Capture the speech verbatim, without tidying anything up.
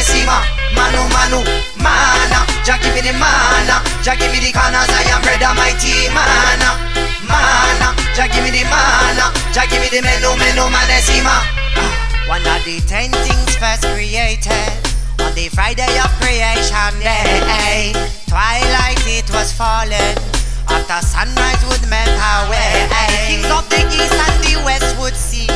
Manesima, Manu Manu, Mana, Jah give me the mana, Jah give me the corners, I am bread mighty mana, mana, Jah give me the mana, Jah give me the menu menu Manesima. One of the ten things first created on the Friday of creation day. Twilight it was fallen, after sunrise would melt away. Kings of the east and the west would see